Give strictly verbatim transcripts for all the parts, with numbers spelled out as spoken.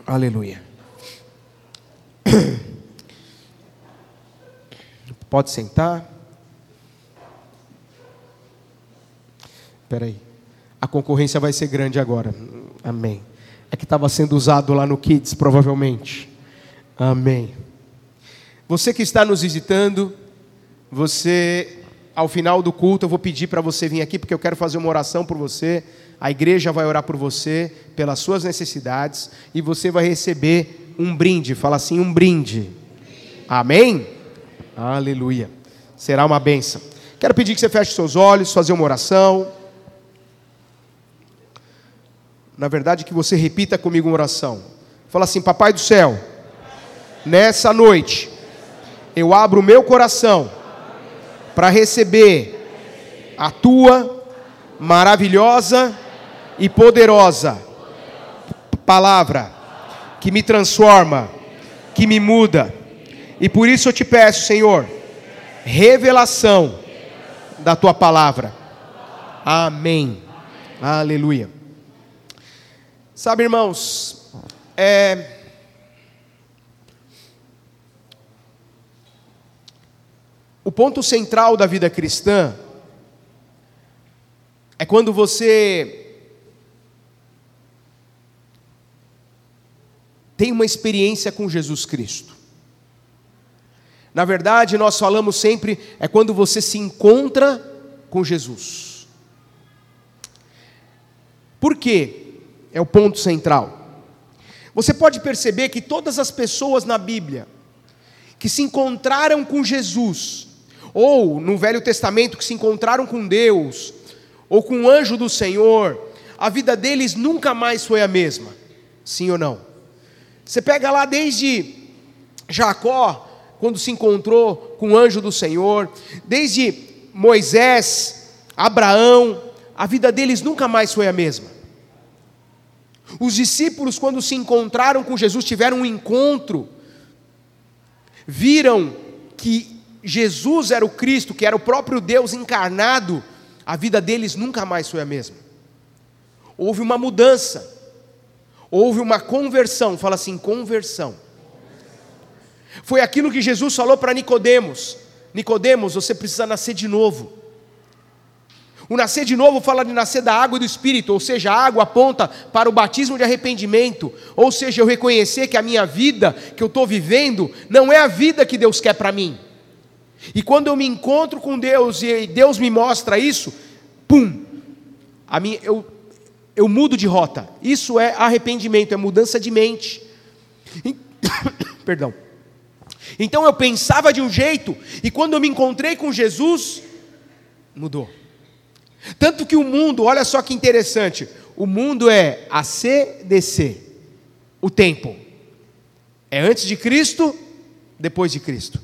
Aleluia. Pode sentar. Espera aí. A concorrência vai ser grande agora. Amém. É que estava sendo usado lá no Kids, provavelmente. Amém. Você que está nos visitando, você, ao final do culto, eu vou pedir para você vir aqui, porque eu quero fazer uma oração por você. A igreja vai orar por você, pelas suas necessidades, e você vai receber um brinde. Fala assim, um brinde. Amém? Aleluia. Será uma bênção. Quero pedir que você feche seus olhos, fazer uma oração. Na verdade, que você repita comigo uma oração. Fala assim, Papai do céu, nessa noite, eu abro o meu coração para receber a tua maravilhosa e poderosa palavra que me transforma, que me muda. E por isso eu te peço, Senhor, revelação da tua palavra. Amém. Aleluia. Sabe, irmãos, é... o ponto central da vida cristã é quando você tem uma experiência com Jesus Cristo. Na verdade, nós falamos sempre, é quando você se encontra com Jesus. Por quê? É o ponto central. Você pode perceber que todas as pessoas na Bíblia que se encontraram com Jesus, ou no Velho Testamento que se encontraram com Deus, ou com o anjo do Senhor, a vida deles nunca mais foi a mesma. Sim ou não? Você pega lá desde Jacó, quando se encontrou com o anjo do Senhor, desde Moisés, Abraão, a vida deles nunca mais foi a mesma. Os discípulos, quando se encontraram com Jesus, tiveram um encontro, viram que Jesus era o Cristo, que era o próprio Deus encarnado, a vida deles nunca mais foi a mesma. Houve uma mudança, houve uma conversão, fala assim, conversão. Foi aquilo que Jesus falou para Nicodemos: Nicodemos, você precisa nascer de novo. O nascer de novo fala de nascer da água e do Espírito, ou seja, a água aponta para o batismo de arrependimento, ou seja, eu reconhecer que a minha vida que eu estou vivendo não é a vida que Deus quer para mim. E quando eu me encontro com Deus e Deus me mostra isso, pum, a minha, eu, eu mudo de rota. Isso é arrependimento, é mudança de mente. Perdão. Então eu pensava de um jeito, e quando eu me encontrei com Jesus, mudou. Tanto que o mundo, olha só que interessante, o mundo é A C D C, o tempo. É antes de Cristo, depois de Cristo.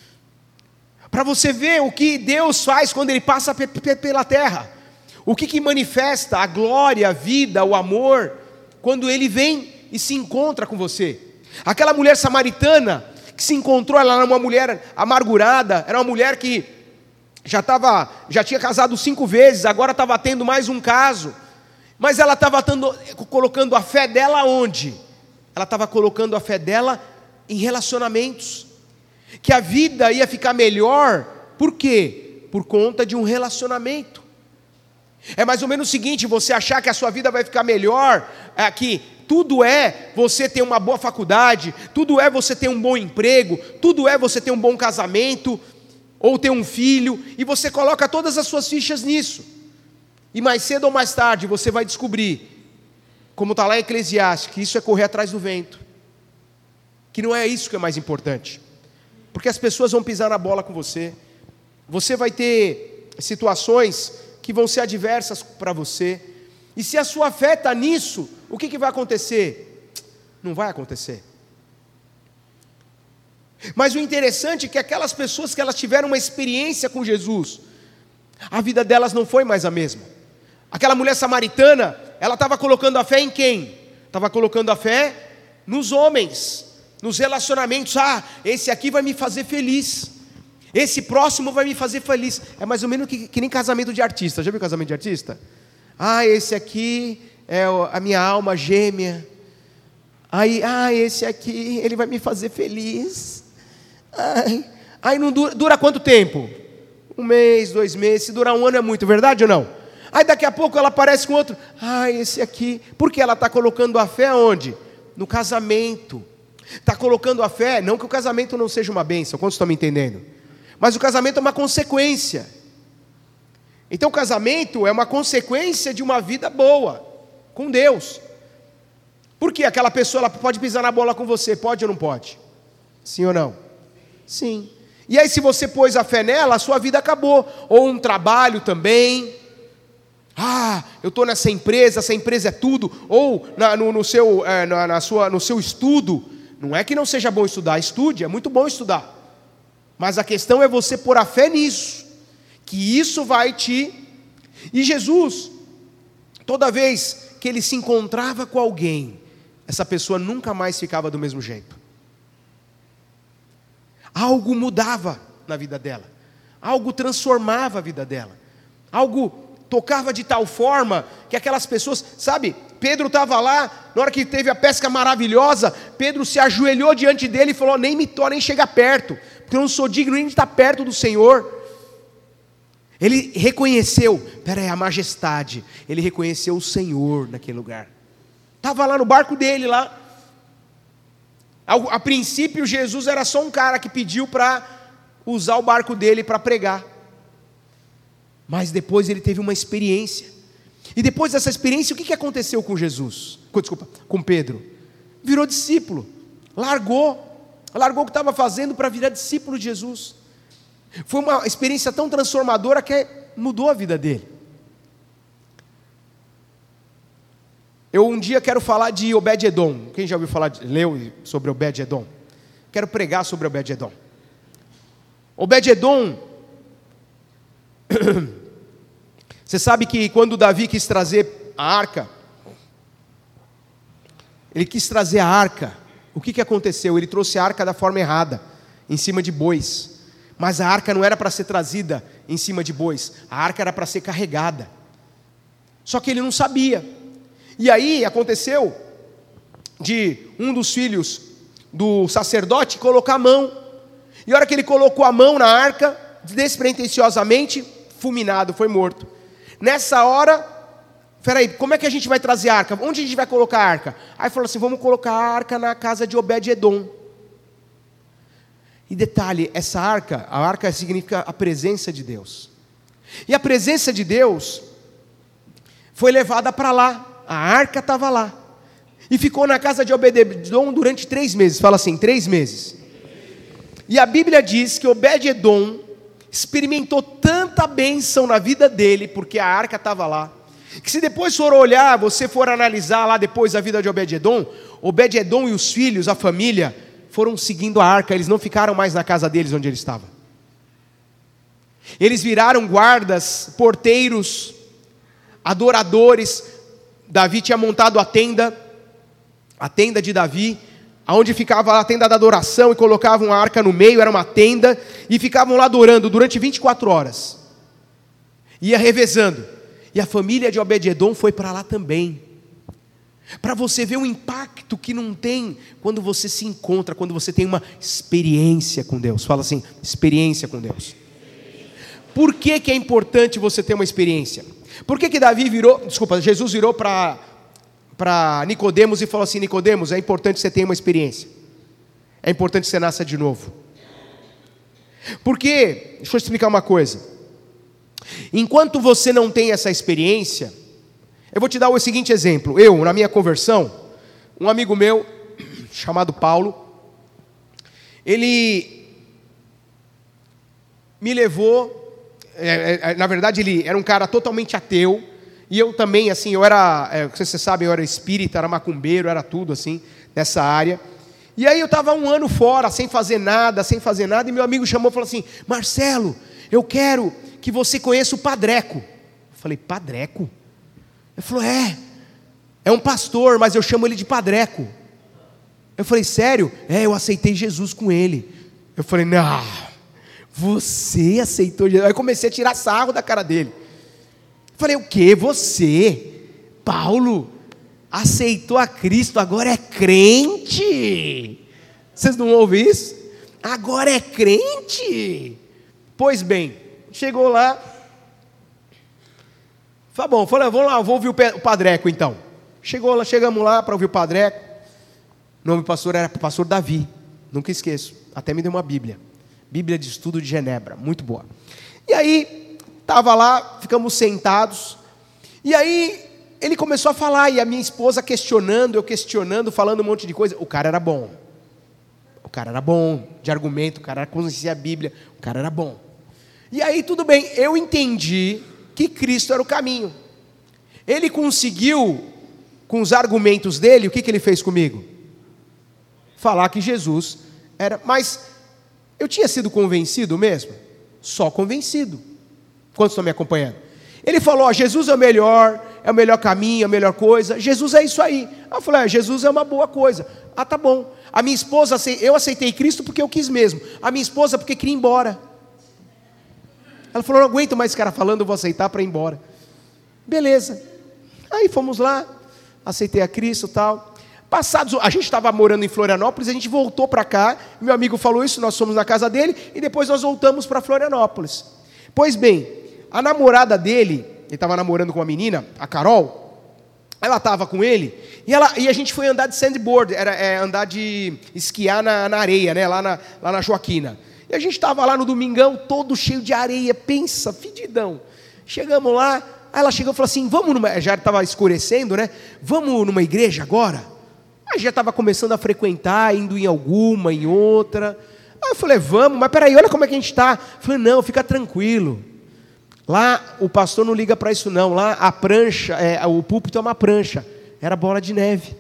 Para você ver o que Deus faz quando Ele passa pela terra. O que, que manifesta a glória, a vida, o amor, quando Ele vem e se encontra com você. Aquela mulher samaritana que se encontrou, ela era uma mulher amargurada, era uma mulher que já, tava, já tinha casado cinco vezes, agora estava tendo mais um caso, mas ela estava colocando a fé dela onde? Ela estava colocando a fé dela em relacionamentos, que a vida ia ficar melhor, por quê? Por conta de um relacionamento. É mais ou menos o seguinte, você achar que a sua vida vai ficar melhor, é que tudo é você ter uma boa faculdade, tudo é você ter um bom emprego, tudo é você ter um bom casamento, ou ter um filho, e você coloca todas as suas fichas nisso. E mais cedo ou mais tarde você vai descobrir, como está lá em Eclesiastes, que isso é correr atrás do vento. Que não é isso que é mais importante. Porque as pessoas vão pisar na bola com você. Você vai ter situações que vão ser adversas para você. E se a sua fé está nisso, o que, que vai acontecer? Não vai acontecer. Mas o interessante é que aquelas pessoas que elas tiveram uma experiência com Jesus, a vida delas não foi mais a mesma. Aquela mulher samaritana, ela estava colocando a fé em quem? Estava colocando a fé nos homens, nos relacionamentos. Ah, esse aqui vai me fazer feliz, esse próximo vai me fazer feliz. É mais ou menos que, que nem casamento de artista. Já viu casamento de artista? Ah, esse aqui é a minha alma gêmea. Aí, ah, esse aqui, ele vai me fazer feliz. Ai, aí não dura, dura quanto tempo? Um mês, dois meses, se durar um ano é muito, verdade ou não? Aí daqui a pouco ela aparece com outro. Ah, esse aqui. Porque ela está colocando a fé aonde? No casamento. Está colocando a fé, não que o casamento não seja uma bênção, quantos estão me entendendo? Mas o casamento é uma consequência. Então o casamento é uma consequência de uma vida boa com Deus. Por quê? Aquela pessoa ela pode pisar na bola com você, pode ou não pode? Sim ou não? Sim. E aí se você pôs a fé nela, a sua vida acabou. Ou um trabalho também. Ah, eu estou nessa empresa, essa empresa é tudo. Ou na, no, no, seu, é, na, na sua, no seu estudo. Não é que não seja bom estudar, estude, é muito bom estudar. Mas a questão é você pôr a fé nisso. Que isso vai te... E Jesus, toda vez que ele se encontrava com alguém, essa pessoa nunca mais ficava do mesmo jeito. Algo mudava na vida dela. Algo transformava a vida dela. Algo tocava de tal forma que aquelas pessoas... Sabe, Pedro estava lá, na hora que teve a pesca maravilhosa, Pedro se ajoelhou diante dele e falou, nem me torne, nem chega perto, porque eu não sou digno nem de estar perto do Senhor. Ele reconheceu, peraí, a majestade. Ele reconheceu o Senhor naquele lugar. Estava lá no barco dele lá. A, a princípio Jesus era só um cara que pediu para usar o barco dele para pregar. Mas depois ele teve uma experiência. E depois dessa experiência, o que, que aconteceu com Jesus? Desculpa, com Pedro. Virou discípulo. Largou. Largou o que estava fazendo para virar discípulo de Jesus. Foi uma experiência tão transformadora que mudou a vida dele. Eu um dia quero falar de Obed-Edom. Quem já ouviu falar, de, leu sobre Obed-Edom? Quero pregar sobre Obed-Edom. Obed-Edom, você sabe que quando Davi quis trazer a arca, ele quis trazer a arca, o que, que aconteceu? Ele trouxe a arca da forma errada, em cima de bois. Mas a arca não era para ser trazida em cima de bois, a arca era para ser carregada. Só que ele não sabia. E aí aconteceu de um dos filhos do sacerdote colocar a mão. E a hora que ele colocou a mão na arca, despretensiosamente, fulminado, foi morto. Nessa hora, peraí, como é que a gente vai trazer a arca? Onde a gente vai colocar a arca? Aí falou assim, vamos colocar a arca na casa de Obed-Edom. E detalhe, essa arca, a arca significa a presença de Deus. E a presença de Deus foi levada para lá. A arca estava lá. E ficou na casa de Obed-Edom durante três meses. Fala assim, três meses. E a Bíblia diz que Obed-Edom experimentou tanta bênção na vida dele, porque a arca estava lá, que se depois for olhar, você for analisar lá depois a vida de Obed-Edom, Obed-Edom e os filhos, a família, foram seguindo a arca, eles não ficaram mais na casa deles onde ele estava. Eles viraram guardas, porteiros, adoradores. Davi tinha montado a tenda, a tenda de Davi, onde ficava a tenda da adoração, e colocavam a arca no meio, era uma tenda, e ficavam lá adorando durante vinte e quatro horas. Ia revezando. E a família de Obed-Edom foi para lá também. Para você ver o impacto que não tem quando você se encontra, quando você tem uma experiência com Deus. Fala assim, experiência com Deus. Por que que é importante você ter uma experiência? Por que que Davi virou, desculpa, Jesus virou para para Nicodemos e falou assim, Nicodemos, é importante que você tenha uma experiência. É importante que você nasça de novo. Porque, deixa eu explicar uma coisa. Enquanto você não tem essa experiência, eu vou te dar o seguinte exemplo. Eu, na minha conversão, um amigo meu, chamado Paulo, ele me levou, é, é, na verdade ele era um cara totalmente ateu, e eu também, assim, eu era, é, vocês sabem, eu era espírita, era macumbeiro, era tudo assim, nessa área. E aí eu estava um ano fora, sem fazer nada, sem fazer nada, e meu amigo chamou e falou assim, Marcelo, eu quero que você conheça o Padreco. Eu falei, Padreco? Ele falou, é, é um pastor, mas eu chamo ele de Padreco. Eu falei, sério? É, eu aceitei Jesus com ele. Eu falei, não, você aceitou Jesus? Aí eu comecei a tirar sarro da cara dele. Eu falei, o quê? Você? Paulo? aceitou a Cristo, agora é crente. Vocês não ouvem isso? Agora é crente. Pois bem, chegou lá, tá bom, falei, vamos lá, vou ouvir o Padreco então. Chegou lá, chegamos lá para ouvir o Padreco. O nome do pastor era o pastor Davi, nunca esqueço, até me deu uma Bíblia, Bíblia de Estudo de Genebra, muito boa. E aí, estava lá, ficamos sentados, e aí ele começou a falar, e a minha esposa questionando, eu questionando, falando um monte de coisa. O cara era bom, o cara era bom de argumento, o cara conhecia a Bíblia, o cara era bom. E aí tudo bem, eu entendi que Cristo era o caminho. Ele conseguiu, com os argumentos dele, o que, que ele fez comigo? Falar que Jesus era, mas eu tinha sido convencido mesmo? Só convencido. Quantos estão me acompanhando? Ele falou, ó, Jesus é o melhor, é o melhor caminho, é a melhor coisa, Jesus é isso aí. Eu falei, ah, Jesus é uma boa coisa. Ah, tá bom. A minha esposa, eu aceitei Cristo porque eu quis mesmo. A minha esposa porque queria ir embora. Ela falou, não aguento mais esse cara falando, eu vou aceitar para ir embora. Beleza. Aí fomos lá, aceitei a Cristo e tal. Passados, a gente estava morando em Florianópolis, a gente voltou para cá, meu amigo falou isso, nós fomos na casa dele, e depois nós voltamos para Florianópolis. Pois bem, a namorada dele, ele estava namorando com uma menina, a Carol, ela estava com ele, e, ela, e a gente foi andar de sandboard, era é, andar de esquiar na, na areia, né, lá, na, lá na Joaquina. E a gente estava lá no domingão, todo cheio de areia, pensa, fedidão. Chegamos lá, aí ela chegou e falou assim, vamos numa, já estava escurecendo, né, vamos numa igreja agora? Aí já estava começando a frequentar, indo em alguma, em outra. Aí eu falei, vamos, mas peraí, olha como é que a gente está. Falei, não, fica tranquilo. Lá o pastor não liga para isso não. Lá a prancha, é, o púlpito é uma prancha. Era bola de neve.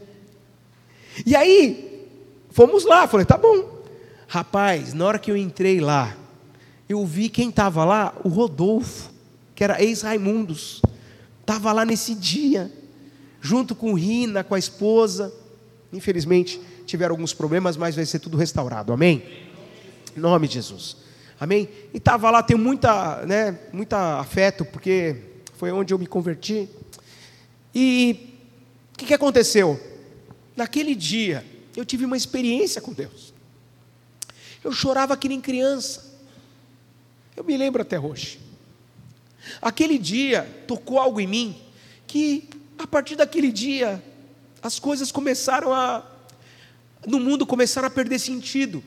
E aí, fomos lá. Falei, tá bom. Rapaz, na hora que eu entrei lá, eu vi quem estava lá, o Rodolfo, que era ex-Raimundos. Estava lá nesse dia, junto com o Rina, com a esposa. Infelizmente, tiveram alguns problemas, mas vai ser tudo restaurado, amém? Em nome de Jesus, amém? E estava lá, tenho muita, né, muita afeto, porque foi onde eu me converti. E o que, que aconteceu? Naquele dia, eu tive uma experiência com Deus. Eu chorava que nem criança. Eu me lembro até hoje. Aquele dia, tocou algo em mim, que a partir daquele dia, as coisas começaram a, no mundo começaram a perder sentido.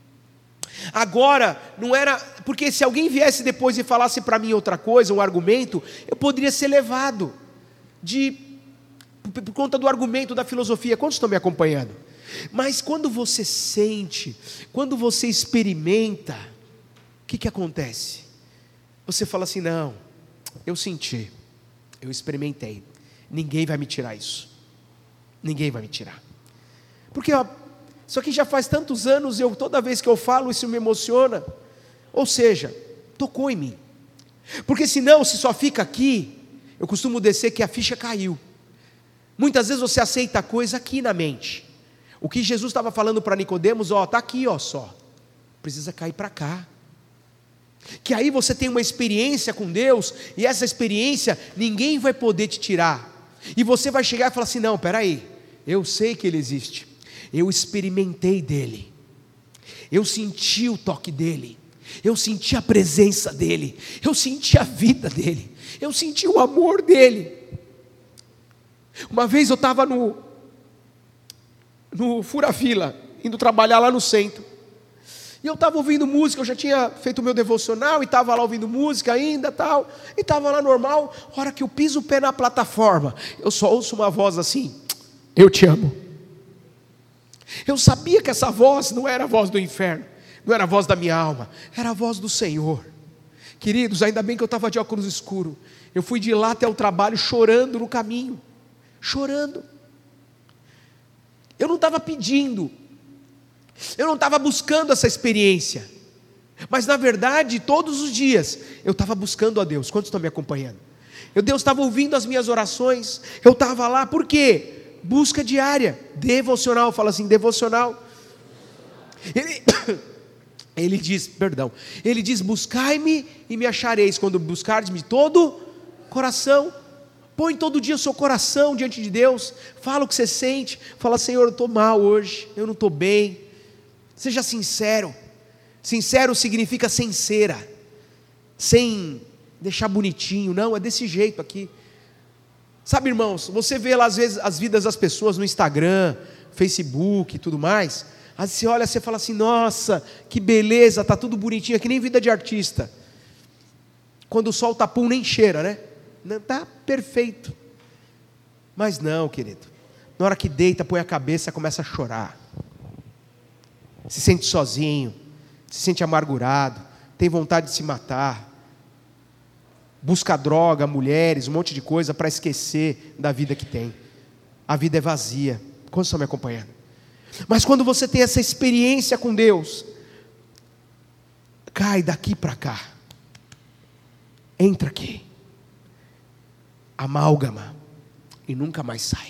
Agora, não era, porque se alguém viesse depois e falasse para mim outra coisa, um argumento, eu poderia ser levado, de, por, por conta do argumento da filosofia. Quantos estão me acompanhando? Mas quando você sente, quando você experimenta, o que, que acontece? Você fala assim, não, eu senti, eu experimentei, ninguém vai me tirar isso. Ninguém vai me tirar. Porque ó, isso aqui já faz tantos anos, eu, toda vez que eu falo, isso me emociona. Ou seja, tocou em mim. Porque senão, se só fica aqui, eu costumo dizer que a ficha caiu. Muitas vezes você aceita a coisa aqui na mente. O que Jesus estava falando para Nicodemos, ó, está aqui, ó, só. Precisa cair para cá. Que aí você tem uma experiência com Deus, e essa experiência ninguém vai poder te tirar. E você vai chegar e falar assim, não, peraí, eu sei que Ele existe, eu experimentei dEle, eu senti o toque dEle, eu senti a presença dEle, eu senti a vida dEle, eu senti o amor dEle. Uma vez eu estava no, no Fura-Fila, indo trabalhar lá no centro, e eu estava ouvindo música, eu já tinha feito o meu devocional, e estava lá ouvindo música ainda, tal, e estava lá normal. A hora que eu piso o pé na plataforma, eu só ouço uma voz assim, eu te amo. Eu sabia que essa voz não era a voz do inferno, não era a voz da minha alma, era a voz do Senhor. Queridos, ainda bem que eu estava de óculos escuro, eu fui de lá até o trabalho chorando no caminho, chorando. Eu não estava pedindo, eu não estava buscando essa experiência, mas na verdade, todos os dias, eu estava buscando a Deus. Quantos estão me acompanhando? Eu, Deus estava ouvindo as minhas orações, eu estava lá, por quê? Busca diária, devocional, fala assim, devocional. Ele, ele diz, perdão, ele diz, buscai-me e me achareis, quando buscardes-me de todo coração. Põe todo dia o seu coração diante de Deus. Fala o que você sente. Fala: Senhor, eu estou mal hoje, eu não estou bem. Seja sincero. Sincero significa sem cera, sem deixar bonitinho. Não, é desse jeito aqui. Sabe, irmãos, você vê lá às vezes as vidas das pessoas no Instagram, Facebook e tudo mais. Aí você olha, você fala assim: nossa, que beleza, tá tudo bonitinho, é que nem vida de artista. Quando o sol tá pum, nem cheira, né? Não, tá perfeito. Mas não, querido, na hora que deita, põe a cabeça, começa a chorar. Se sente sozinho, se sente amargurado, tem vontade de se matar. Busca droga, mulheres, um monte de coisa para esquecer da vida que tem. A vida é vazia. Quantos estão me acompanhando? Mas quando você tem essa experiência com Deus, cai daqui para cá, entra aqui, amálgama e nunca mais sai.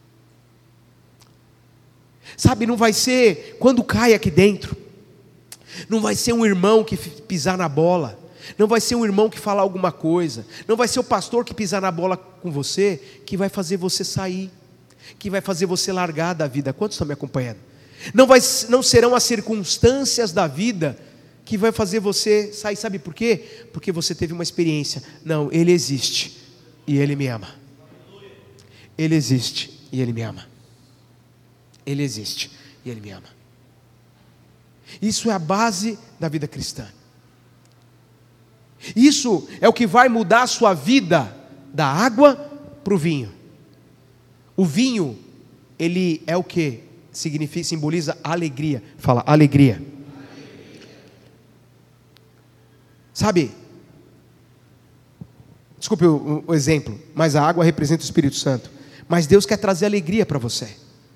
Sabe, não vai ser, quando cai aqui dentro, não vai ser um irmão que pisar na bola, não vai ser um irmão que falar alguma coisa, não vai ser o pastor que pisar na bola com você, que vai fazer você sair, que vai fazer você largar da vida. Quantos estão me acompanhando? Não, vai, não serão as circunstâncias da vida que vai fazer você sair. Sabe por quê? Porque você teve uma experiência. Não, Ele existe e Ele me ama. Ele existe e Ele me ama. Ele existe e Ele me ama. Isso é a base da vida cristã. Isso é o que vai mudar a sua vida da água para o vinho. O vinho, ele é o que? Significa, simboliza alegria. Fala, alegria. Sabe? Desculpe o, o exemplo, mas a água representa o Espírito Santo. Mas Deus quer trazer alegria para você.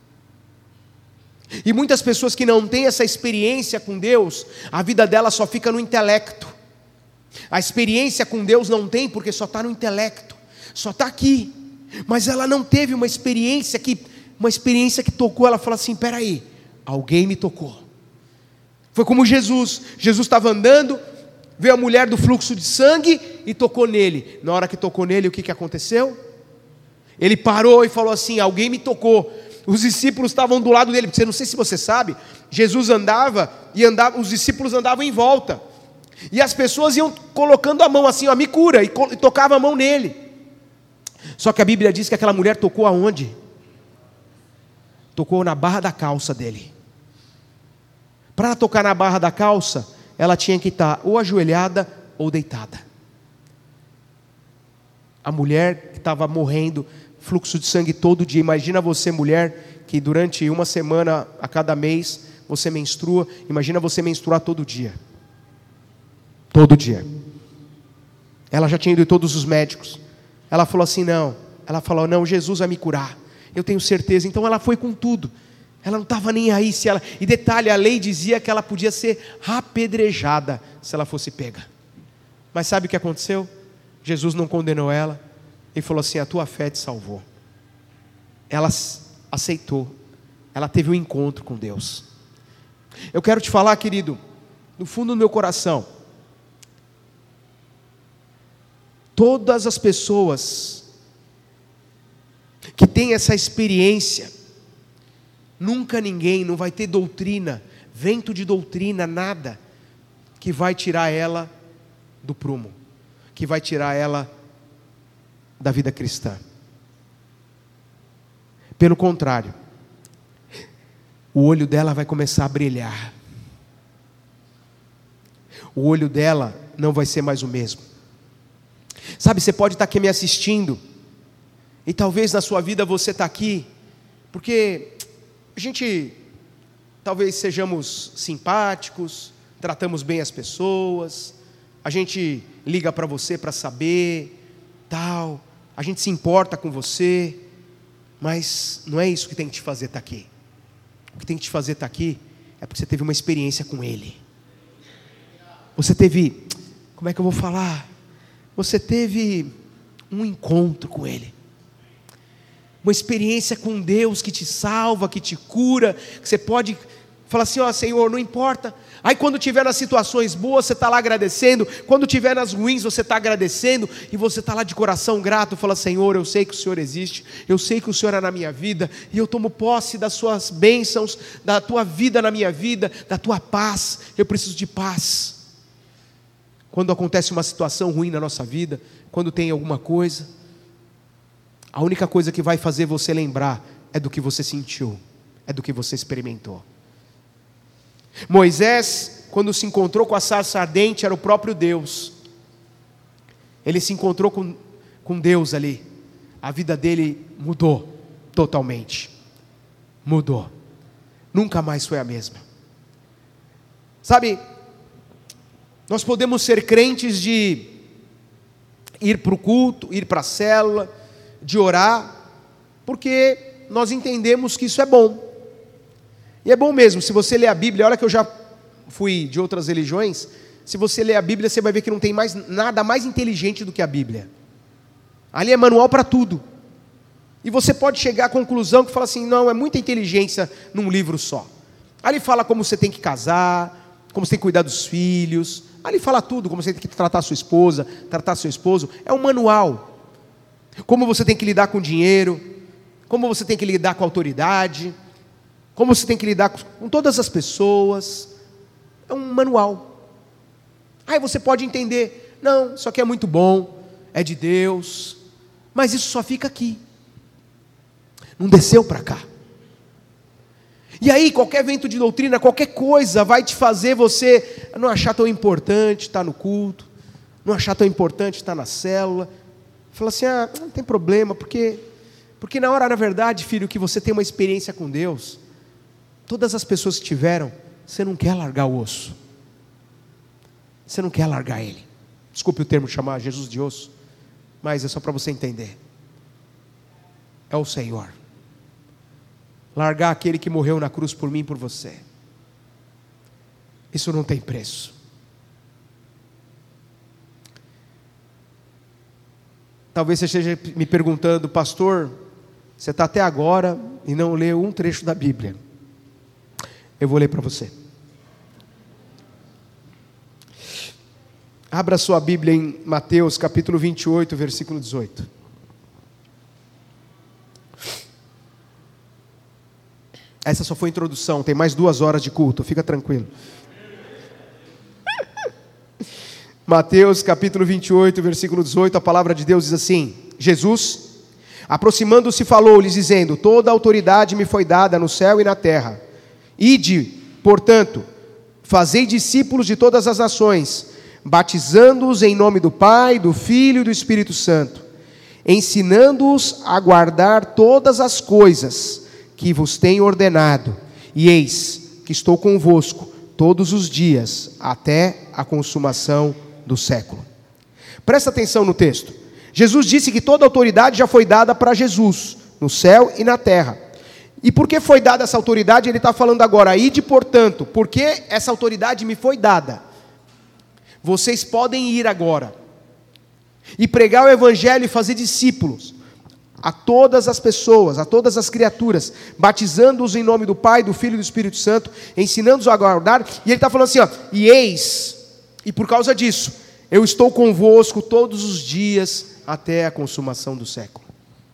E muitas pessoas que não têm essa experiência com Deus, a vida dela só fica no intelecto. A experiência com Deus não tem, porque só está no intelecto, só está aqui. Mas ela não teve uma experiência que, uma experiência que tocou. Ela falou assim: peraí, alguém me tocou. Foi como Jesus. Jesus estava andando, veio a mulher do fluxo de sangue e tocou nele. Na hora que tocou nele, o que, que aconteceu? Ele parou e falou assim: alguém me tocou. Os discípulos estavam do lado dele. Porque não sei se você sabe, Jesus andava e andava, os discípulos andavam em volta. E as pessoas iam colocando a mão assim: ó, me cura, e, e tocava a mão nele. Só que a Bíblia diz que aquela mulher tocou aonde? Tocou na barra da calça dele. Para tocar na barra da calça, ela tinha que estar ou ajoelhada ou deitada. A mulher que estava morrendo, fluxo de sangue todo dia. Imagina você, mulher, que durante uma semana a cada mês você menstrua. Imagina você menstruar todo dia. Todo dia. Ela já tinha ido em todos os médicos. Ela falou assim: não. Ela falou: não, Jesus vai me curar. Eu tenho certeza. Então ela foi com tudo. Ela não estava nem aí se ela... E detalhe, a lei dizia que ela podia ser apedrejada se ela fosse pega. Mas sabe o que aconteceu? Jesus não condenou ela. Ele falou assim: a tua fé te salvou. Ela aceitou. Ela teve um encontro com Deus. Eu quero te falar, querido, no fundo do meu coração, todas as pessoas que têm essa experiência, nunca ninguém, não vai ter doutrina, vento de doutrina, nada, que vai tirar ela do prumo, que vai tirar ela da vida cristã. Pelo contrário, o olho dela vai começar a brilhar. O olho dela não vai ser mais o mesmo. Sabe, você pode estar aqui me assistindo, e talvez na sua vida você está aqui, porque a gente, talvez sejamos simpáticos, tratamos bem as pessoas, a gente liga para você para saber, tal, a gente se importa com você, mas não é isso que tem que te fazer estar aqui. O que tem que te fazer estar aqui é porque você teve uma experiência com Ele. Você teve, como é que eu vou falar? Você teve um encontro com Ele. Uma experiência com Deus que te salva, que te cura, que você pode Fala assim, ó Senhor, não importa. Aí quando tiver nas situações boas, você está lá agradecendo. Quando tiver nas ruins, você está agradecendo. E você está lá de coração grato. Fala, Senhor, eu sei que o Senhor existe. Eu sei que o Senhor é na minha vida. E eu tomo posse das suas bênçãos, da tua vida na minha vida, da tua paz. Eu preciso de paz. Quando acontece uma situação ruim na nossa vida, quando tem alguma coisa, a única coisa que vai fazer você lembrar é do que você sentiu, é do que você experimentou. Moisés, quando se encontrou com a sarça ardente, era o próprio Deus. Ele se encontrou com, com Deus ali. A vida dele mudou totalmente. Mudou. Nunca mais foi a mesma. Sabe, nós podemos ser crentes de ir para o culto, ir para a célula, de orar, porque nós entendemos que isso é bom. E é bom mesmo, se você ler a Bíblia, olha que eu já fui de outras religiões, se você ler a Bíblia, você vai ver que não tem mais, nada mais inteligente do que a Bíblia. Ali é manual para tudo. E você pode chegar à conclusão que fala assim, não, é muita inteligência num livro só. Ali fala como você tem que casar, como você tem que cuidar dos filhos, ali fala tudo, como você tem que tratar a sua esposa, tratar seu esposo, é um manual. Como você tem que lidar com dinheiro, como você tem que lidar com a autoridade, como você tem que lidar com todas as pessoas. É um manual. Aí você pode entender, não, isso aqui é muito bom, é de Deus, mas isso só fica aqui, não desceu para cá. E aí qualquer vento de doutrina, qualquer coisa vai te fazer você não achar tão importante estar no culto, não achar tão importante estar na célula. Fala assim, ah, não tem problema, porque, porque na hora, na verdade, filho, que você tem uma experiência com Deus, todas as pessoas que tiveram, você não quer largar o osso. Você não quer largar ele. Desculpe o termo chamar Jesus de osso, mas é só para você entender. É o Senhor. Largar aquele que morreu na cruz por mim e por você. Isso não tem preço. Talvez você esteja me perguntando, pastor, você está até agora e não leu um trecho da Bíblia. Eu vou ler para você. Abra sua Bíblia em Mateus capítulo vinte e oito, versículo dezoito. Essa só foi a introdução, tem mais duas horas de culto, fica tranquilo. Mateus capítulo vinte e oito, versículo dezoito, a palavra de Deus diz assim: Jesus, aproximando-se, falou-lhes, dizendo: toda a autoridade me foi dada no céu e na terra. Ide, portanto, fazei discípulos de todas as nações, batizando-os em nome do Pai, do Filho e do Espírito Santo, ensinando-os a guardar todas as coisas que vos tenho ordenado, e eis que estou convosco todos os dias, até a consumação do século. Presta atenção no texto. Jesus disse que toda autoridade já foi dada para Jesus, no céu e na terra. E por que foi dada essa autoridade? Ele está falando agora, ide portanto, porque essa autoridade me foi dada. Vocês podem ir agora e pregar o evangelho e fazer discípulos a todas as pessoas, a todas as criaturas, batizando-os em nome do Pai, do Filho e do Espírito Santo, ensinando-os a guardar. E ele está falando assim, ó, e eis, e por causa disso, eu estou convosco todos os dias até a consumação do século.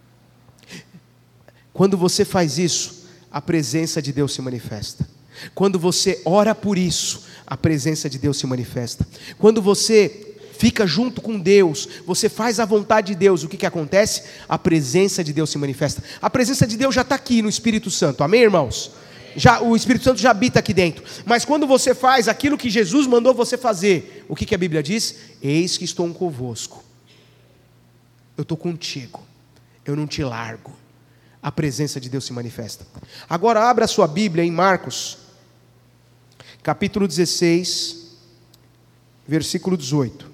Quando você faz isso, a presença de Deus se manifesta. Quando você ora por isso, a presença de Deus se manifesta. Quando você fica junto com Deus, você faz a vontade de Deus, o que, que acontece? A presença de Deus se manifesta. A presença de Deus já está aqui no Espírito Santo, amém, irmãos? Já, o Espírito Santo já habita aqui dentro. Mas quando você faz aquilo que Jesus mandou você fazer, o que, que a Bíblia diz? Eis que estou convosco. Eu estou contigo, eu não te largo. A presença de Deus se manifesta. Agora abra a sua Bíblia em Marcos, capítulo dezesseis, versículo dezoito.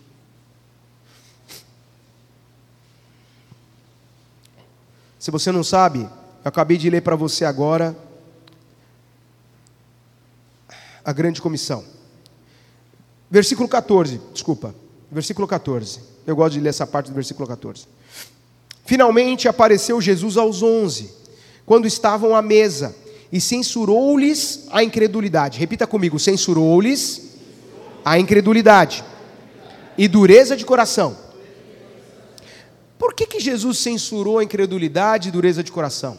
Se você não sabe, eu acabei de ler para você agora a grande comissão. Versículo catorze, desculpa, versículo catorze. Eu gosto de ler essa parte do versículo catorze. Finalmente apareceu Jesus aos onze, quando estavam à mesa, e censurou-lhes a incredulidade. Repita comigo: censurou-lhes a incredulidade e dureza de coração. Por que que Jesus censurou a incredulidade e dureza de coração?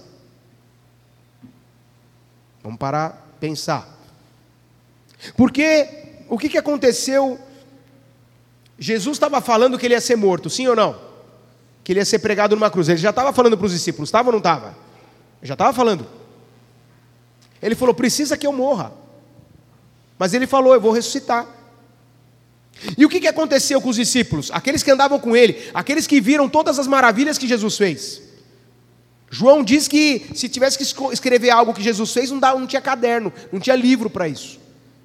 Vamos parar, pensar. Porque o que que aconteceu? Jesus estava falando que ele ia ser morto, sim ou não? Que ele ia ser pregado numa cruz. Ele já estava falando para os discípulos, estava ou não estava? Já estava falando. Ele falou: precisa que eu morra. Mas ele falou: eu vou ressuscitar. E o que que aconteceu com os discípulos? Aqueles que andavam com ele, aqueles que viram todas as maravilhas que Jesus fez. João diz que se tivesse que escrever algo que Jesus fez, não, dava, não tinha caderno, não tinha livro para isso.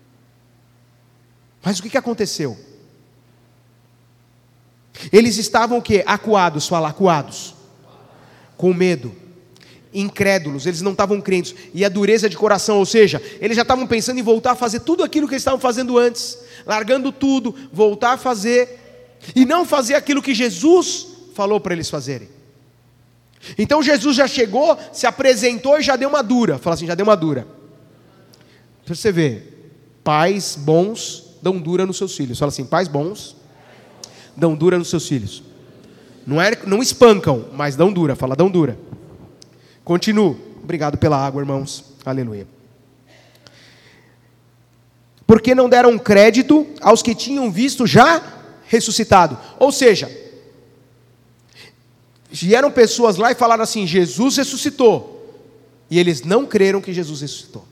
Mas o que que aconteceu? Eles estavam o quê? Acuados, fala, acuados. Com medo. Incrédulos, eles não estavam crentes. E a dureza de coração, ou seja, eles já estavam pensando em voltar a fazer tudo aquilo que eles estavam fazendo antes. Largando tudo, voltar a fazer. E não fazer aquilo que Jesus falou para eles fazerem. Então Jesus já chegou, se apresentou e já deu uma dura. Fala assim, já deu uma dura. Pra você ver, pais bons dão dura nos seus filhos. Fala assim, pais bons dão dura nos seus filhos. Não, é, não espancam, mas dão dura. Fala, dão dura. Continuo. Obrigado pela água, irmãos. Aleluia. Porque não deram crédito aos que tinham visto já ressuscitado. Ou seja, vieram pessoas lá e falaram assim, Jesus ressuscitou. E eles não creram que Jesus ressuscitou.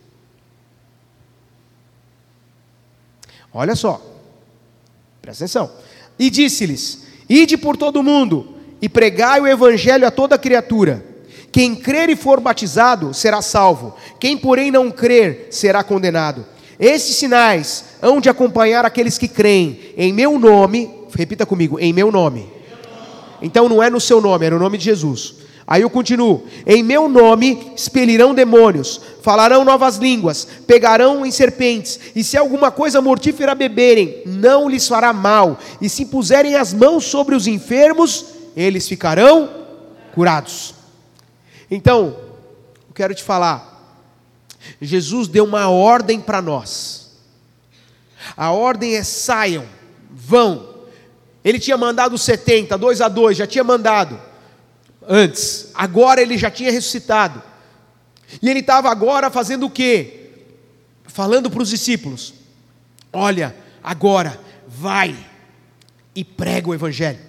Olha só. Presta atenção. E disse-lhes, ide por todo o mundo e pregai o evangelho a toda criatura. Quem crer e for batizado será salvo. Quem porém não crer será condenado. Esses sinais hão de acompanhar aqueles que creem. Em meu nome, repita comigo, em meu nome. Então não é no seu nome, é no nome de Jesus. Aí eu continuo. Em meu nome expelirão demônios, falarão novas línguas, pegarão em serpentes, e se alguma coisa mortífera beberem, não lhes fará mal. E se puserem as mãos sobre os enfermos, eles ficarão curados. Então, eu quero te falar, Jesus deu uma ordem para nós. A ordem é saiam, vão. Ele tinha mandado setenta, dois a dois, já tinha mandado antes. Agora ele já tinha ressuscitado. E ele estava agora fazendo o quê? Falando para os discípulos, olha, agora vai e prega o evangelho.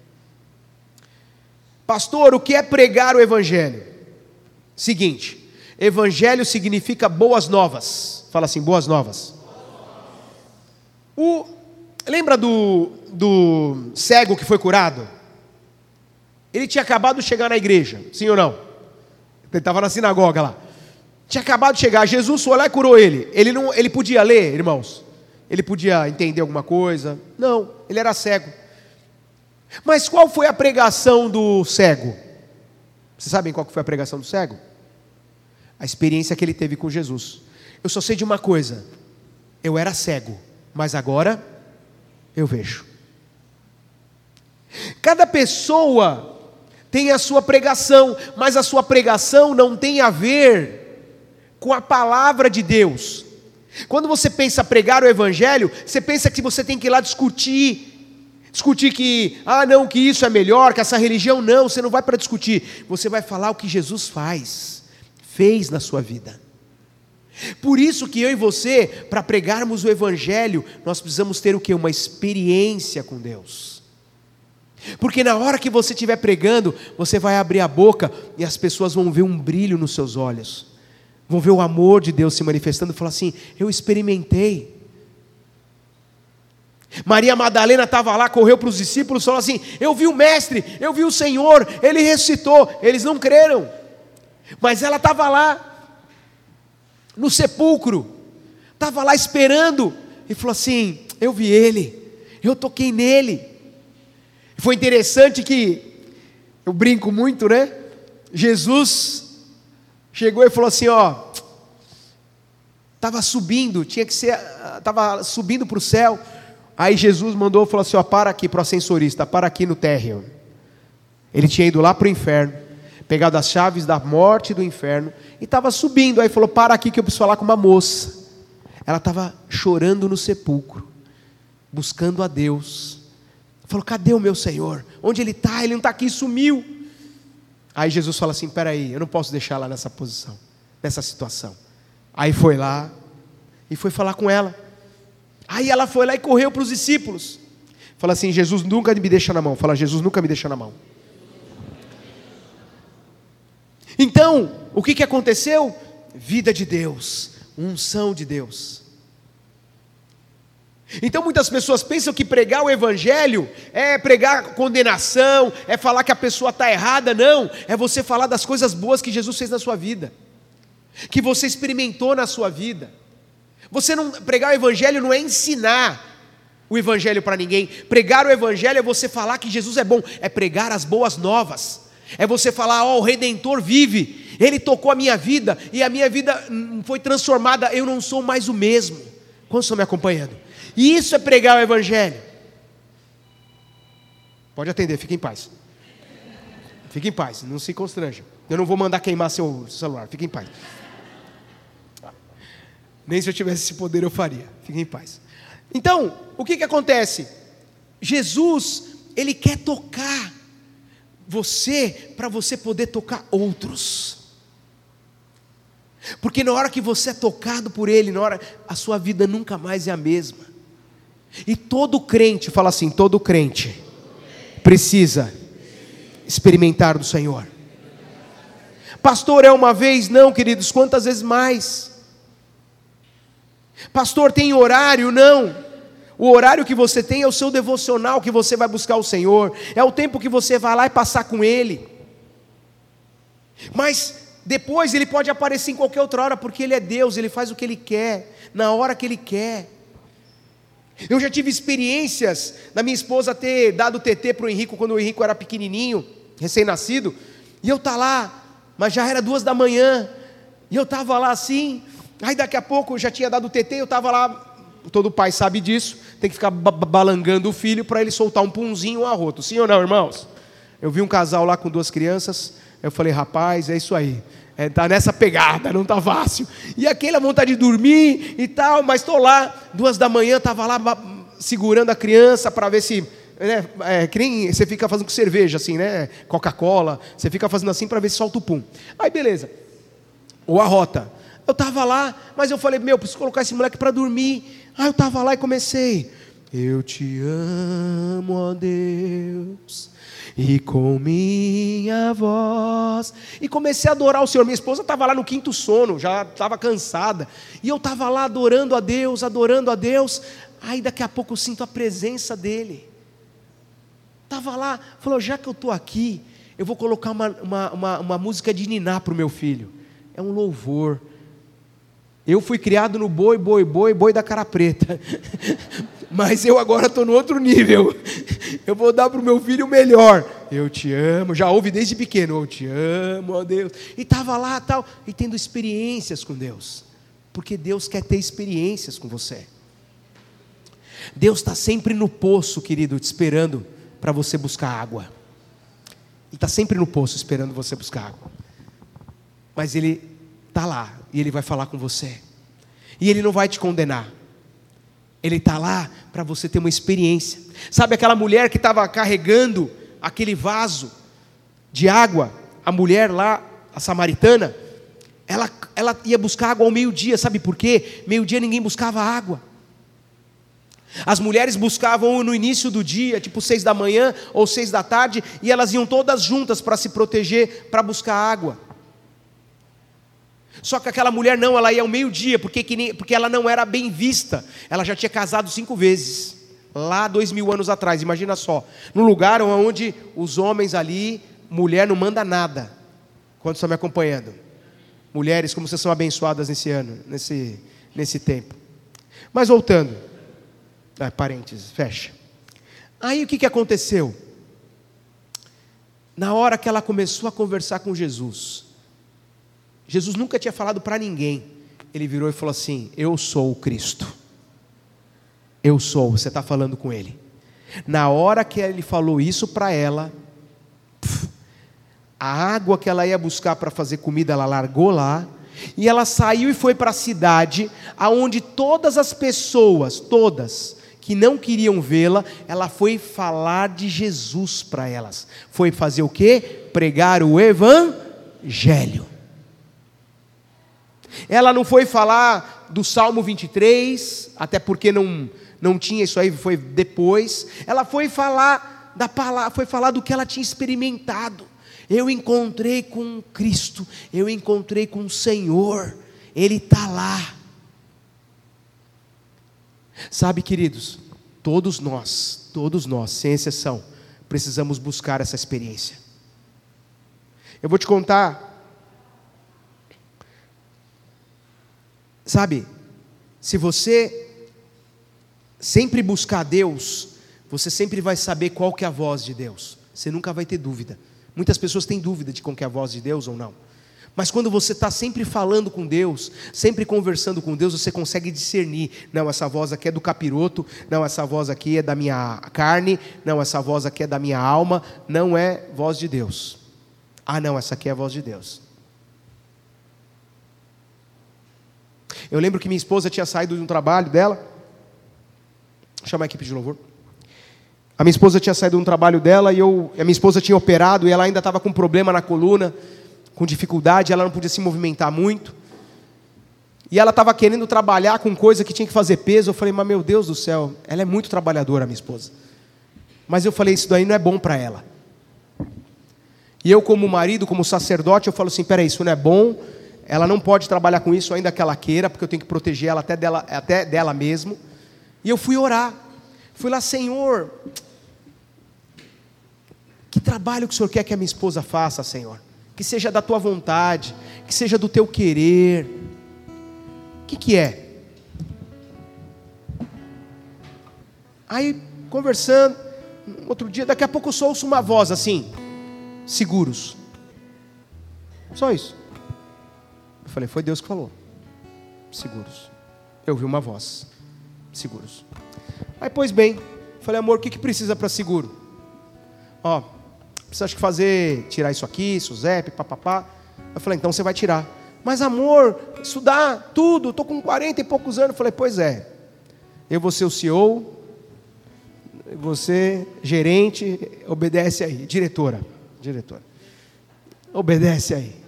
Pastor, o que é pregar o evangelho? Seguinte, evangelho significa boas novas. Fala assim, boas novas. O, lembra do, do cego que foi curado? Ele tinha acabado de chegar na igreja, sim ou não? Ele estava na sinagoga lá. Tinha acabado de chegar, Jesus foi lá e curou ele. Ele, não, ele podia ler, irmãos? Ele podia entender alguma coisa? Não, ele era cego. Mas qual foi a pregação do cego? Vocês sabem qual foi a pregação do cego? A experiência que ele teve com Jesus. Eu só sei de uma coisa. Eu era cego, mas agora eu vejo. Cada pessoa tem a sua pregação, mas a sua pregação não tem a ver com a palavra de Deus. Quando você pensa pregar o evangelho, você pensa que você tem que ir lá discutir, discutir que, ah não, que isso é melhor, que essa religião não, você não vai para discutir, você vai falar o que Jesus faz, fez na sua vida. Por isso que eu e você, para pregarmos o evangelho, nós precisamos ter o quê? Uma experiência com Deus. Porque na hora que você estiver pregando, você vai abrir a boca e as pessoas vão ver um brilho nos seus olhos, vão ver o amor de Deus se manifestando e falar assim, eu experimentei. Maria Madalena estava lá, correu para os discípulos e falou assim, eu vi o mestre, eu vi o Senhor, ele ressuscitou. Eles não creram, mas ela estava lá no sepulcro, estava lá esperando e falou assim, eu vi ele, eu toquei nele. Foi interessante que, eu brinco muito, né? Jesus chegou e falou assim, ó, estava subindo, tinha que ser, estava subindo para o céu. Aí Jesus mandou, falou assim, ó, para aqui para o ascensorista, para aqui no térreo. Ele tinha ido lá para o inferno, pegado as chaves da morte e do inferno, e estava subindo. Aí falou: para aqui que eu preciso falar com uma moça. Ela estava chorando no sepulcro, buscando a Deus. Falou: cadê o meu Senhor? Onde Ele está? Ele não está aqui, sumiu. Aí Jesus fala assim: peraí, eu não posso deixar ela nessa posição, nessa situação. Aí foi lá e foi falar com ela. Aí ela foi lá e correu para os discípulos. Fala assim: Jesus nunca me deixa na mão. Fala: Jesus nunca me deixa na mão. Então, o que, que aconteceu? Vida de Deus, unção de Deus. Então muitas pessoas pensam que pregar o Evangelho é pregar condenação, é falar que a pessoa está errada. Não, é você falar das coisas boas que Jesus fez na sua vida, que você experimentou na sua vida. Você não, pregar o Evangelho não é ensinar o Evangelho para ninguém. Pregar o Evangelho é você falar que Jesus é bom, é pregar as boas novas, é você falar: ó, o Redentor vive, Ele tocou a minha vida, e a minha vida foi transformada, eu não sou mais o mesmo. Quantos estão me acompanhando? E isso é pregar o Evangelho. Pode atender, fique em paz. Fique em paz, não se constranja. Eu não vou mandar queimar seu celular, fique em paz. Nem se eu tivesse esse poder eu faria, fique em paz. Então, o que que acontece? Jesus, Ele quer tocar você, para você poder tocar outros. Porque na hora que você é tocado por Ele, na hora, a sua vida nunca mais é a mesma. E todo crente, fala assim, todo crente precisa experimentar do Senhor. Pastor, é uma vez? Não, queridos, quantas vezes mais? Pastor, tem horário? Não. O horário que você tem é o seu devocional, que você vai buscar o Senhor, é o tempo que você vai lá e passar com Ele. Mas depois Ele pode aparecer em qualquer outra hora, porque Ele é Deus, Ele faz o que Ele quer, na hora que Ele quer. Eu já tive experiências da minha esposa ter dado T T para o Henrico, quando o Henrico era pequenininho, recém-nascido, e eu estava lá, mas já era duas da manhã, e eu estava lá assim, aí daqui a pouco eu já tinha dado T T, eu estava lá, todo pai sabe disso, tem que ficar balangando o filho para ele soltar um punzinho ou um arroto, sim ou não, irmãos? Eu vi um casal lá com duas crianças, eu falei: rapaz, é isso aí, é, tá nessa pegada, não tá fácil, e aquela vontade de dormir e tal, mas estou lá, duas da manhã, estava lá segurando a criança para ver se, né, é, que nem você fica fazendo com cerveja assim, né, Coca-Cola, você fica fazendo assim para ver se solta o pum, aí beleza, ou a rota, eu estava lá, mas eu falei: meu, preciso colocar esse moleque para dormir. Aí eu estava lá e comecei: eu te amo, ó Deus, e com minha voz, e comecei a adorar o Senhor. Minha esposa estava lá no quinto sono, já estava cansada, e eu estava lá adorando a Deus, adorando a Deus. Aí daqui a pouco eu sinto a presença dEle, estava lá, falou: já que eu estou aqui, eu vou colocar uma, uma, uma, uma música de niná para o meu filho, é um louvor. Eu fui criado no boi, boi, boi, boi da cara preta, mas eu agora estou no outro nível, eu vou dar para o meu filho o melhor. Eu te amo, já ouvi desde pequeno, eu te amo, ó Deus, e estava lá tal, e tendo experiências com Deus, porque Deus quer ter experiências com você. Deus está sempre no poço, querido, te esperando para você buscar água. Ele está sempre no poço esperando você buscar água, mas Ele está lá, e Ele vai falar com você, e Ele não vai te condenar, Ele está lá para você ter uma experiência. Sabe aquela mulher que estava carregando aquele vaso de água, a mulher lá, a samaritana, ela, ela ia buscar água ao meio-dia, sabe por quê? Meio-dia ninguém buscava água, as mulheres buscavam no início do dia, tipo seis da manhã ou seis da tarde, e elas iam todas juntas para se proteger, para buscar água. Só que aquela mulher não, ela ia ao meio-dia, porque, porque ela não era bem vista. Ela já tinha casado cinco vezes, lá dois mil anos atrás, imagina só. Num lugar onde os homens ali, mulher não manda nada. Quantos estão me acompanhando? Mulheres, como vocês são abençoadas nesse ano, nesse, nesse tempo. Mas voltando, ah, parênteses, fecha. Aí o que, que aconteceu? Na hora que ela começou a conversar com Jesus, Jesus nunca tinha falado para ninguém. Ele virou e falou assim: eu sou o Cristo. Eu sou, você está falando com Ele. Na hora que Ele falou isso para ela, pff, a água que ela ia buscar para fazer comida, ela largou lá, e ela saiu e foi para a cidade, aonde todas as pessoas, todas, que não queriam vê-la, ela foi falar de Jesus para elas. Foi fazer o quê? Pregar o evangelho. Ela não foi falar do Salmo vinte e três, até porque não, não tinha isso aí, foi depois. Ela foi falar da palavra, foi falar do que ela tinha experimentado. Eu encontrei com Cristo, eu encontrei com o Senhor, Ele está lá. Sabe, queridos, todos nós, todos nós, sem exceção, precisamos buscar essa experiência. Eu vou te contar, sabe, se você sempre buscar Deus, você sempre vai saber qual que é a voz de Deus, você nunca vai ter dúvida. Muitas pessoas têm dúvida de qual que é a voz de Deus ou não. Mas quando você está sempre falando com Deus, sempre conversando com Deus, você consegue discernir. Não, essa voz aqui é do capiroto. Não, essa voz aqui é da minha carne. Não, essa voz aqui é da minha alma. Não é voz de Deus. Ah, não, essa aqui é a voz de Deus. Eu lembro que minha esposa tinha saído de um trabalho dela. Vou chamar a equipe de louvor. A minha esposa tinha saído de um trabalho dela e eu, a minha esposa tinha operado e ela ainda estava com problema na coluna, com dificuldade, ela não podia se movimentar muito. E ela estava querendo trabalhar com coisa que tinha que fazer peso. Eu falei, mas meu Deus do céu, ela é muito trabalhadora, minha esposa. Mas eu falei, isso daí não é bom para ela. E eu, como marido, como sacerdote, eu falo assim, peraí, isso não é bom. Ela não pode trabalhar com isso ainda que ela queira, porque eu tenho que proteger ela até dela, até dela mesmo. E eu fui orar. Fui lá, Senhor, que trabalho que o Senhor quer que a minha esposa faça, Senhor? Que seja da tua vontade, que seja do teu querer. O que que é? Aí, conversando, outro dia, daqui a pouco eu só ouço uma voz assim, seguros. Só isso. Eu falei, foi Deus que falou. Seguros. Eu ouvi uma voz. Seguros. Aí, pois bem, falei, amor, o que que precisa para seguro? Ó, precisa que fazer, tirar isso aqui, SUSEP, papapá. Eu falei, então você vai tirar. Mas amor, estudar tudo, estou com quarenta e poucos anos. Eu falei, pois é, eu vou ser o C E O, você, gerente, obedece aí, diretora, diretora, obedece aí.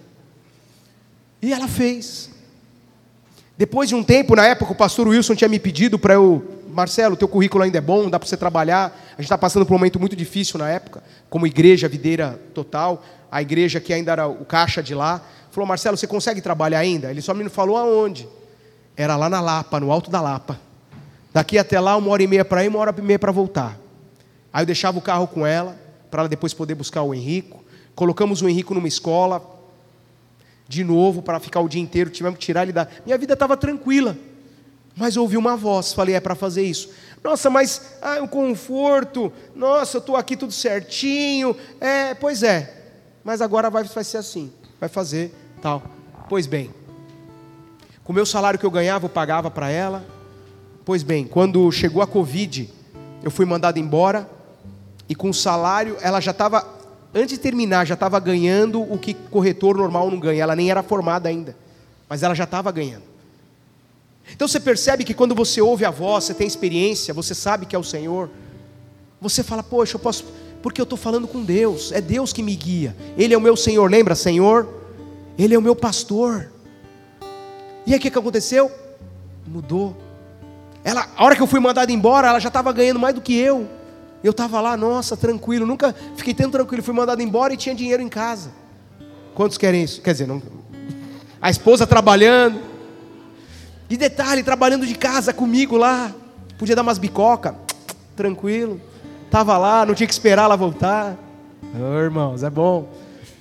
E ela fez. Depois de um tempo, na época, o pastor Wilson tinha me pedido para eu, Marcelo, teu currículo ainda é bom, dá para você trabalhar. A gente está passando por um momento muito difícil na época, como igreja videira total, a igreja que ainda era o caixa de lá. Falou, Marcelo, você consegue trabalhar ainda? Ele só me falou aonde. Era lá na Lapa, no alto da Lapa. Daqui até lá, uma hora e meia para ir, uma hora e meia para voltar. Aí eu deixava o carro com ela, para ela depois poder buscar o Henrico. Colocamos o Henrico numa escola, de novo, para ficar o dia inteiro, tivemos que tirar ele da... Minha vida estava tranquila, mas ouvi uma voz, falei, é para fazer isso. Nossa, mas, ah, um conforto, nossa, eu estou aqui tudo certinho, é, pois é, mas agora vai, vai ser assim, vai fazer tal. Pois bem, com o meu salário que eu ganhava, eu pagava para ela. Pois bem, quando chegou a Covid, eu fui mandado embora, e com o salário, ela já estava... Antes de terminar, já estava ganhando o que corretor normal não ganha. Ela nem era formada ainda, mas ela já estava ganhando. Então você percebe que quando você ouve a voz, você tem experiência, você sabe que é o Senhor. Você fala, poxa, eu posso... Porque eu estou falando com Deus, é Deus que me guia. Ele é o meu Senhor, lembra, Senhor? Ele é o meu pastor. E aí o que, que aconteceu? Mudou. Ela, a hora que eu fui mandado embora, ela já estava ganhando mais do que eu. Eu estava lá, nossa, tranquilo, nunca fiquei tão tranquilo. Fui mandado embora e tinha dinheiro em casa. Quantos querem isso? Quer dizer, não... a esposa trabalhando. E detalhe, trabalhando de casa comigo lá. Podia dar umas bicoca, tranquilo. Estava lá, não tinha que esperar ela voltar. Oh, irmãos, é bom.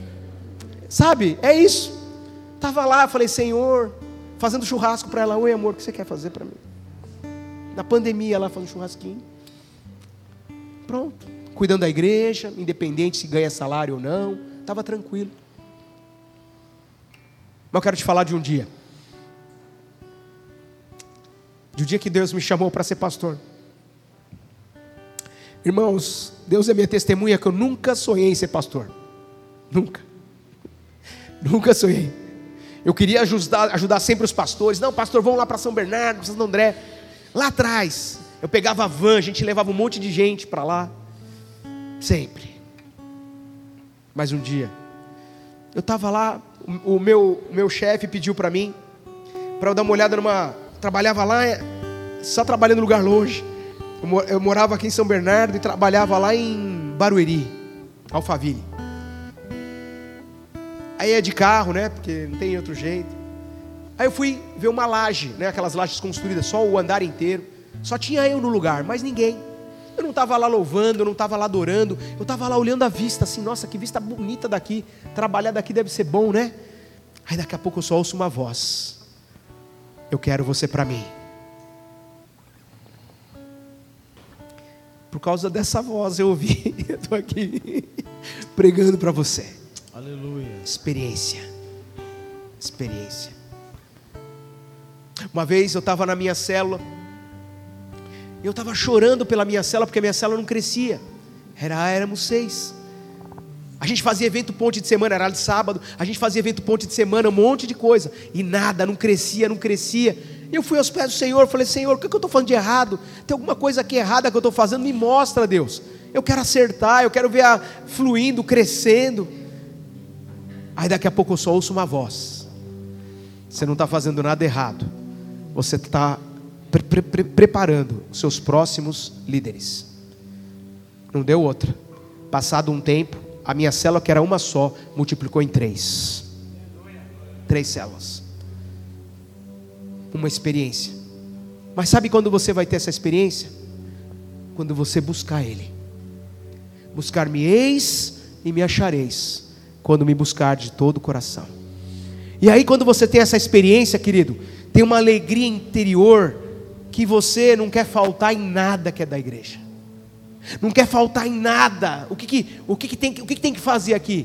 Sabe, é isso. Estava lá, falei, Senhor, fazendo churrasco para ela. Oi, amor, o que você quer fazer para mim? Na pandemia, ela fazendo churrasquinho. Pronto, cuidando da igreja, independente se ganha salário ou não, estava tranquilo. Mas eu quero te falar de um dia. De um dia que Deus me chamou para ser pastor. Irmãos, Deus é minha testemunha que eu nunca sonhei em ser pastor. Nunca. Nunca sonhei. Eu queria ajudar, ajudar sempre os pastores. Não, pastor, vamos lá para São Bernardo, para Santo André. Lá atrás, eu pegava a van, a gente levava um monte de gente para lá. Sempre. Mas um dia, eu estava lá, o, o meu, o meu chefe pediu para mim, para eu dar uma olhada numa... Trabalhava lá, só trabalhando em lugar longe. Eu, eu morava aqui em São Bernardo e trabalhava lá em Barueri, Alphaville. Aí é de carro, né? Porque não tem outro jeito. Aí eu fui ver uma laje, né? Aquelas lajes construídas, só o andar inteiro. Só tinha eu no lugar, mais ninguém. Eu não estava lá louvando, eu não estava lá adorando. Eu estava lá olhando a vista, assim, nossa, que vista bonita daqui. Trabalhar daqui deve ser bom, né? Aí daqui a pouco eu só ouço uma voz. Eu quero você para mim. Por causa dessa voz eu ouvi, eu estou aqui pregando para você. Aleluia. Experiência. Experiência. Uma vez eu estava na minha célula. Eu estava chorando pela minha célula, porque a minha célula não crescia. Era, éramos seis. A gente fazia evento ponte de semana, era de sábado. A gente fazia evento ponte de semana, um monte de coisa. E nada, não crescia, não crescia. Eu fui aos pés do Senhor, falei, Senhor, o que eu estou falando de errado? Tem alguma coisa aqui errada que eu estou fazendo? Me mostra, Deus. Eu quero acertar, eu quero ver a fluindo, crescendo. Aí daqui a pouco eu só ouço uma voz. Você não está fazendo nada errado. Você está pre pre pre preparando os seus próximos líderes. Não deu outra. Passado um tempo, a minha célula, que era uma só, multiplicou em três. Três células. Uma experiência. Mas sabe quando você vai ter essa experiência? Quando você buscar Ele. Buscar-me-eis e me achareis, quando me buscar de todo o coração. E aí quando você tem essa experiência, querido, tem uma alegria interior, que você não quer faltar em nada que é da igreja. Não quer faltar em nada. O que, que, o que, que, tem, o que, que tem que fazer aqui?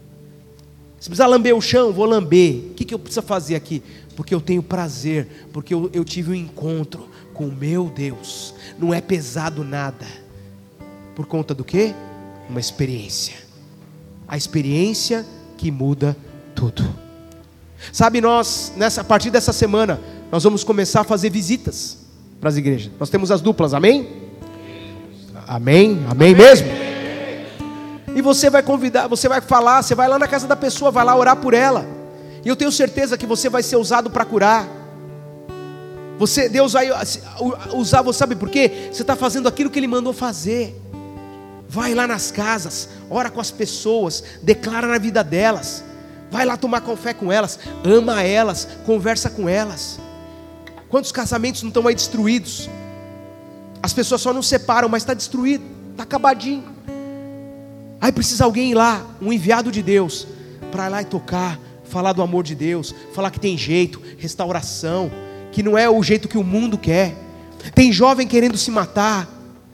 Se precisar lamber o chão, vou lamber. O que, que eu preciso fazer aqui? Porque eu tenho prazer, porque eu, eu tive um encontro com o meu Deus. Não é pesado nada. Por conta do quê? Uma experiência. A experiência que muda tudo. Sabe, nós, nessa, a partir dessa semana, nós vamos começar a fazer visitas para as igrejas. Nós temos as duplas, amém? Amém? Amém, amém mesmo? E você vai convidar, você vai falar, você vai lá na casa da pessoa, vai lá orar por ela. E eu tenho certeza que você vai ser usado para curar. Você, Deus vai usar você, sabe por quê? Você está fazendo aquilo que Ele mandou fazer. Vai lá nas casas, ora com as pessoas, declara na vida delas. Vai lá tomar café com elas, ama elas, conversa com elas. Quantos casamentos não estão aí destruídos? As pessoas só não separam, mas está destruído, está acabadinho. Aí precisa alguém ir lá, um enviado de Deus, para ir lá e tocar, falar do amor de Deus, falar que tem jeito, restauração, que não é o jeito que o mundo quer. Tem jovem querendo se matar,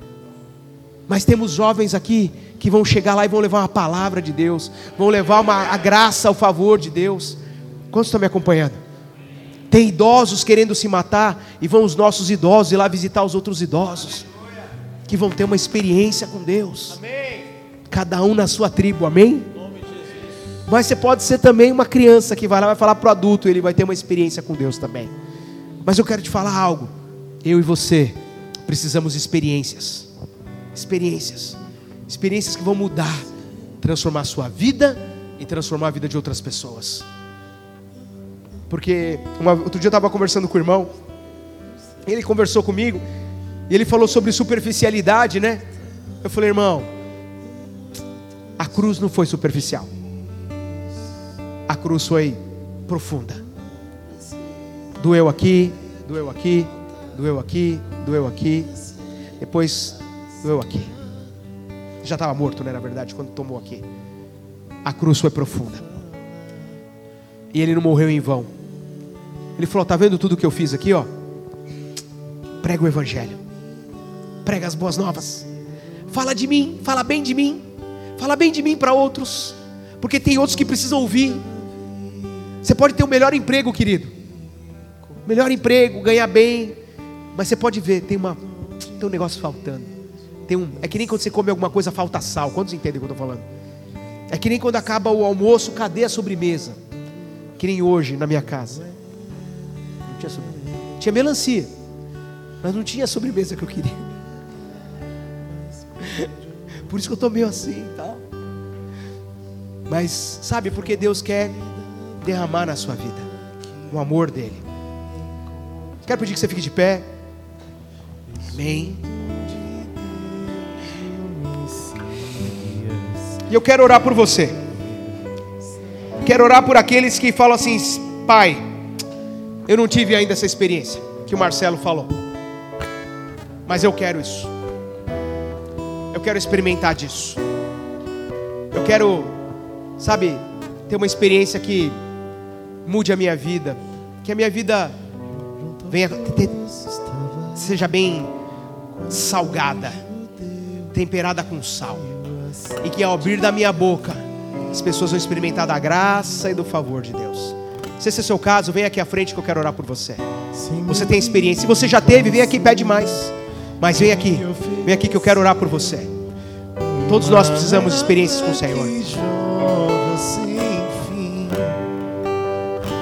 mas temos jovens aqui que vão chegar lá e vão levar uma palavra de Deus, vão levar uma, a graça, o favor de Deus. Quantos estão me acompanhando? Tem idosos querendo se matar, e vão os nossos idosos ir lá visitar os outros idosos, que vão ter uma experiência com Deus. Amém. Cada um na sua tribo, amém? Mas você pode ser também uma criança que vai lá, vai falar para o adulto, ele vai ter uma experiência com Deus também. Mas eu quero te falar algo. Eu e você precisamos de experiências. Experiências. Experiências que vão mudar, transformar a sua vida e transformar a vida de outras pessoas. Porque uma, outro dia eu estava conversando com o irmão, ele conversou comigo, e ele falou sobre superficialidade, né? Eu falei, irmão, a cruz não foi superficial. A cruz foi profunda. Doeu aqui, doeu aqui, doeu aqui, doeu aqui. Depois doeu aqui. Já estava morto, né, na verdade, quando tomou aqui. A cruz foi profunda. E ele não morreu em vão. Ele falou, tá vendo tudo que eu fiz aqui, ó? Prega o evangelho. Prega as boas novas. Fala de mim, fala bem de mim. Fala bem de mim para outros. Porque tem outros que precisam ouvir. Você pode ter o melhor emprego, querido. Melhor emprego, ganhar bem. Mas você pode ver, tem, uma, tem um negócio faltando. Tem um, é que nem quando você come alguma coisa, falta sal. Quantos entendem o que eu estou falando? É que nem quando acaba o almoço, cadê a sobremesa? Que nem hoje na minha casa. Não tinha sobremesa. Tinha melancia, mas não tinha a sobremesa que eu queria. Por isso que eu estou meio assim e tal. Mas sabe, porque Deus quer derramar na sua vida o amor dele. Quero pedir que você fique de pé. Amém. E eu quero orar por você. Quero orar por aqueles que falam assim: pai, eu não tive ainda essa experiência que o Marcelo falou, mas eu quero isso. Eu quero experimentar disso. Eu quero, sabe, ter uma experiência que mude a minha vida. Que a minha vida venha ter, seja bem salgada, temperada com sal. E que ao abrir da minha boca, as pessoas vão experimentar da graça e do favor de Deus. Se esse é o seu caso, vem aqui à frente que eu quero orar por você. Você tem experiência. Se você já teve, vem aqui e pede mais. Mas vem aqui, vem aqui que eu quero orar por você. Todos nós precisamos de experiências com o Senhor.